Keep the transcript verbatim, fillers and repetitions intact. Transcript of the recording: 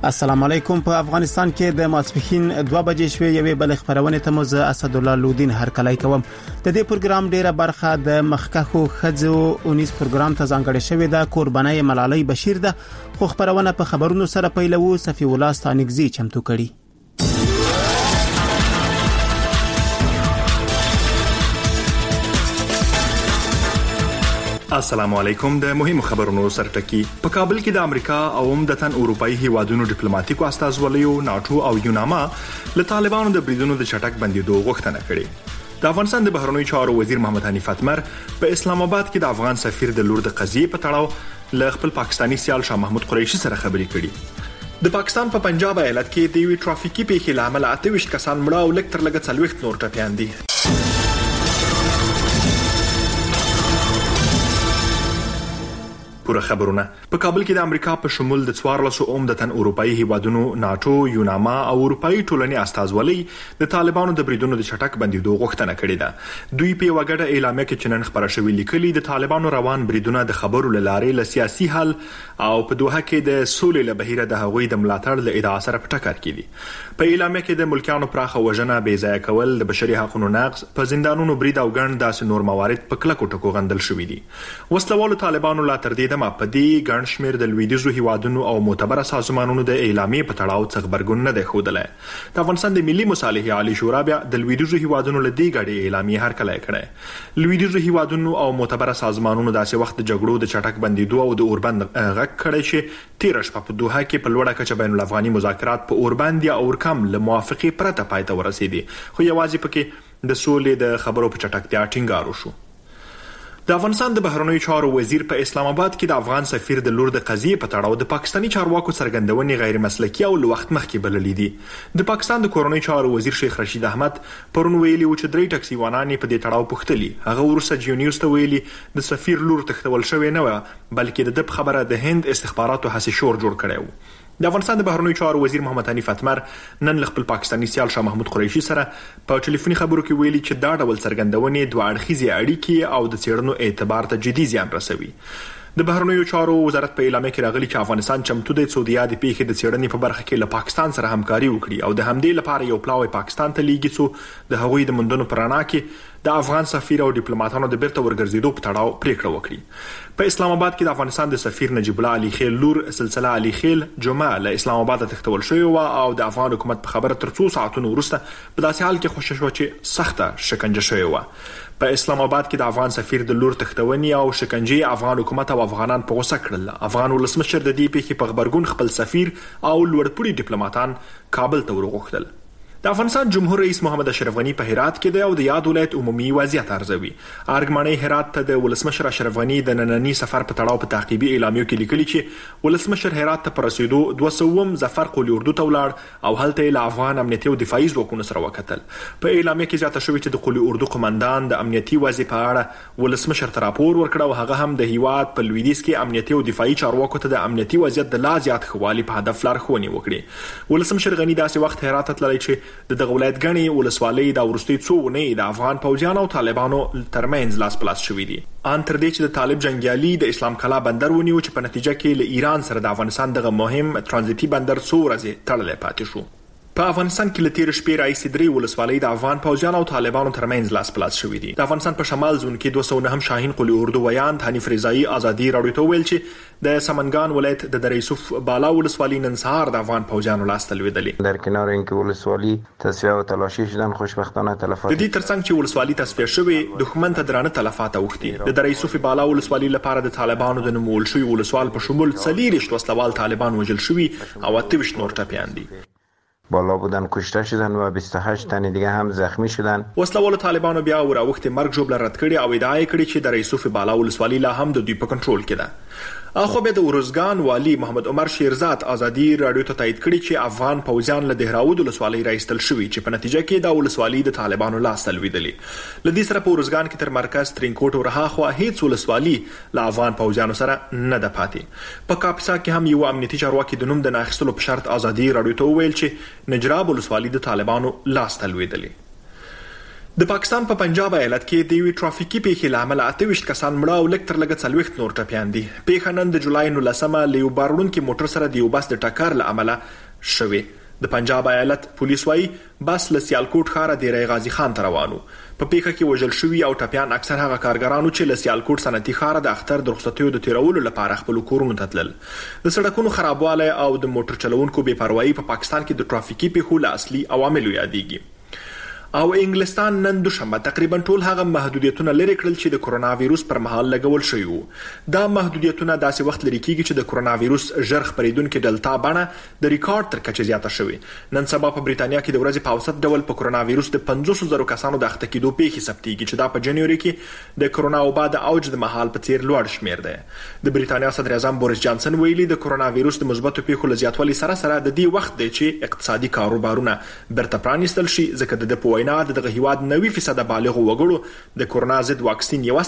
السلام علیکم. په افغانستان کې د ماسپښین دوه بجې شوې یوې بل خبرونه ته مو زه اسد الله لودین هرکلی کوم. د دې پروګرام ډیره برخه د مخکخو خځو اونیس پروګرام ته ځانګړې شوې ده. قرباني ملالۍ بشیر ده. خو خبرونه په خبرونو سره پیلوو. صفی الله ستانګزی چمتو کړي. السلام علیکم. د مهمو خبرونو سرټکی. په کابل کې د امریکا او عمدتاً اروپאי هیوادونو ډیپلوماټیکو استازولیو ناتو او یوناما له طالبانو د بریدونو د چټک بندیدو غوښتنه کړې. د افغانستان د بهرنیو چارو وزیر محمد حنیف اتمر په اسلام آباد کې د افغان سفیر د لور د قضیې په تړاو له خپل پاکستانی سیال شاه محمود قریشي سره خبرې کړې. د پاکستان په پنجاب ایالت کې د یوې ټرافیکي پیښې لامل اته ویشت کسان مړه او لږ تر لږه څلوېښت نور ټپیان دي. پوره خبرونه. په کابل کې د امریکا په شمول د څوارلسو عمدتاً اروپאי هیوادونو ناتو، یوناما او اروپאי ټولنې استازولۍ د طالبانو د بریدونو د چټک بندیدو غوښتنه کړې ده. دوی په وګړه اعلامیه کې چنن خبره شوې لیکلي د طالبانو روان بریدونه د خبرو لارې له سیاسي حل او په دوحه کې د سولې له بهیره د هغوی د ملاتړ له ادعا سره په ټکر کې دي. په اعلامیه کې د ملکیانو پراخه وژنه، بې ځایه کول، د بشري حقوقو نقض، په زندانونو برید او ګڼ داسې نور موارد په کلکو ټکو غندل شوي دي. وسلوالو طالبانو لا تر دې دمه په دې ګڼ شمېر د لویدیځو هیوادونو او معتبره سازمانونو د اعلامیې په تړاو څه خبرګون نه دی ښودلی. د افغانستان د ملي مصالحې عالی شورا بیا د لویدیځو هیوادونو له دې ګډې اعلامیې هرکلی کړی. لویدیځو هیوادونو او معتبره سازمانونو داسې وخت د جګړو د چټک بندیدو او د اوربند غږ کړی چې تیره شپه په دوحه کې په لوړه کچه بین الافغاني مذاکرات په اوربند یا اورکم له موافقې پرته پای ته ورسېدي، خو یوازې پکې د سولې د خبرو په چټکتیا ټینګار وشو. د افغانستان د بهرنیو چارو وزیر په اسلام آباد کې د افغان سفیر د لور د قضیې په تړاو د پاکستانی چارواکو څرګندونې غیر مسلکي او له وخت مخکې بللې دي. د پاکستان د کورنیو چارو وزیر شیخ رشید احمد پرون ویلي و چې درې ټکسي وانانې په دې تړاو پوښتلي. هغه وروسته جیو نیوز ته ویلي د سفیر لور تښتول شوې نه وه، بلکې د ده خبره د هند استخباراتو هسې شور جوړ کړی و. د افغانستان د بهرنیو چارو وزیر محمد حنیف اتمر نن له خپل پاکستانی سیال شاه محمود قریشي سره په ټلیفوني خبرو کې ویلي چې دا ډول څرګندونې دوه اړخیزې اړیکې او د څېړنو اعتبار ته جدي زیان رسوي. د بهرنیو چارو وزارت په اعلامیه کې راغلي چې افغانستان چمتو دی څو د یادې پیښې د څېړنې په برخه کې له پاکستان سره همکاري وکړي او د همدې لپاره یو پلاوی پاکستان ته لیږي څو د هغوی د موندنو په رڼا کې د افغان سفیر او ډیپلوماټانو د بیرته ورګرځېدو په تړاو پریکړه وکړي. په اسلام آباد کې د افغانستان د سفیر نجیب الله علي خیل لور سلسله علي خیل جمعه له اسلام آباد تښتول شوې و او د افغان حکومت په خبره تر څو ساعتونو وروسته په داسې حال کې خوشی شو چې سخته شکنجه شوې و. په اسلام آباد کې د افغان سفیر د لور تښتونې او شکنجه افغان حکومت او افغانان په غوسه کړل. افغان ولسمشر د دې پیښې په خبرګون خپل سفیر او لوړپوړي ډیپلوماټان کابل ته ورغوښتل. د افغانستان جمهور رئیس محمد اشرف غنی په هرات کې دی او د یاد ولایت عمومي وضعیت ارزوي. ارګمنۍ هرات ته د ولسمشر اشرف غنی د نننی سفر په تړاو په تعقیبي اعلامیو کې لیکلي چې ولسمشر هرات ته پر رسیدو دوه سوم ظفر قلی اردو ته ولاړ او هلته له افغان امنیتي او دفاعي ځواکونو سره وکتل. په اعلامیه کې زیاته شوې چې د قلی اردو قومندان د امنیتي وضع په اړه ولسمشر ته راپور ورکړ او هغه هم د هیواد په لویدیځ کې امنیتي او دفاعي چارواکو ته د امنیتي وضعیت د لا زیات ښه والي په هدف لارښوونې وکړي. ولسمشر غنی داسې وخت هرات ته تللی چې د دغه ولایت غني ولسوالۍ د ورستي څو ونې د افغان پوځیانو او طالبانو ترمنځ لاس پلاس شوې دي. ان تر دې چې د طالب جنگیالي د اسلام کلا بندر ونیو چې په نتیجه کې له ایران سره د افغانستان دغه مهم ترانزیتي بندر څو ورځې تړلی پاتې شو. په افغانستان کې له تیر شپې راهیسې درې ولسوالۍ د افغان پوځیانو او طالبانو ترمنځ لاس پلاس شوې دي. د افغانستان په شمال زون کې دوه سوه نهم شاهین قلی اردو ویاند حنیف رضایي ازادي راډیو ته ویل چې د سمنګان ولایت د دره یوسف بالا ولسوالۍ نن سهار د افغان پوځیانو لاس ته لوېدلې. در کنار اینکه ولسوالی تصفیه و تلاشی شدن خوشبختانه تلفات د دې ترڅنګ چې ولسوالۍ تصفیه شوې دښمن ته درانه تلفات اوښتي. د دره یوسف بالا ولسوالۍ لپاره د طالبانو د نومول شوي ولسوال په شمول څلېرویشت وسلوال طالبان وژل شوي او اته ویشت نور ټپیان دي. بالا بودن کشته شدن و بیست و هشت تن دیگه هم زخمی شدن. وسلوال طالبانو بیا وراوخت مرګ جوړ رد کړي او ادعا کړي چې د یوسف بالا ولسوالۍ لا هم د دوی په کنټرول کې ده. اخو به د ورزګان والی محمد عمر شیرزاد ازادي رادیو ته تایید کړي چې افغان پوځیان له دهراود ولسوالۍ راایستل شوي چې په نتیجه کې د ولسوالۍ د طالبانو لاس ته لوېدلې. له دې سره په ورزګان کې تر مرکز ترینکوټ ورهاخوا هیڅ ولسوالۍ له افغان پوځیانو سره نه ده پاتې. په کاپیسا کې هم یو امنیتي چارواکي د نوم د ناخیستلو په شرط ازادي رادیو ته وویل چې نجراب ولسوالۍ د طالبانو لاس ته لوېدلې. د پاکستان په پنجاب ایالت کې د یوې ټرافیکي پیښې لامل اته ویشت کسان مړه او لکټر لګ څلويخت نور ټپيان دي. پیښه نن د جولای نولسمه لیو بارونکو موټر سره د یو بس د ټکر لامل شوه. د پنجاب ایالت پولیس وايي بس له سیالکوټ ښار د ری غازی خان ته روانو. په پیښه کې وژل شوی او ټپيان اکثر هغه کارګرانو چې له سیالکوټ صنعتي ښار د اختر د رخصتیو د تیرولو لپاره خپل کورونو ته تلل. د سړکونو خرابوالی او د موټر چلوونکو بې پروايي په پاکستان کې د ټرافیکي پیښو له اصلي عواملو یادېږي. او انګلستان نن دوشنبه تقریبا ټول هغه محدودیتونه لري کړل چې د کرونا وایروس پر مهال لګول شوی وو. دا محدودیتونه داسې وخت لري کیږي چې د کرونا وایروس ژر خپریدونکو ډلتا بڼه د ریکارډ تر کچې زیاته شوی. نن سبا په بریتانیا کې د ورځې په اوسط ډول په کرونا وایروس د پنځوس زره کسانو د اخته کېدو پیښې ثبتېږي چې دا په جنوري کې د کرونا وبا د اوج د مهال په څیر لوړ شمیر دی. د بریتانیا صدر اعظم بوریس جانسن ویلي د کرونا وایروس د مثبتو پیښو له زیاتوالي سره سره د دې وخت دی چې اقتصادي کاروبارونه برته پرانیستل شي ځکه د په وینا دغه هیواد نوي فیصد بالغ وګړو د کرونا ضد واکسین یو